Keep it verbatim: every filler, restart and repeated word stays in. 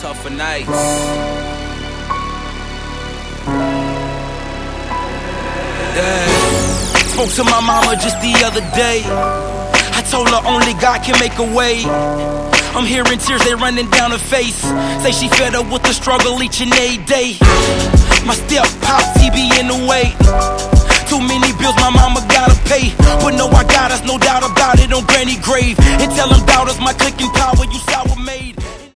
tougher nights. Yeah. Spoke to my mama just the other day. I told her only God can make a way. I'm hearing tears, they running down her face. Say she fed up with the struggle each and every day. My step pops, he be in the way. Too many bills my mama gotta pay. But no, I got us, no doubt about it, on granny grave. And tell them doubters my cooking power, you sour made.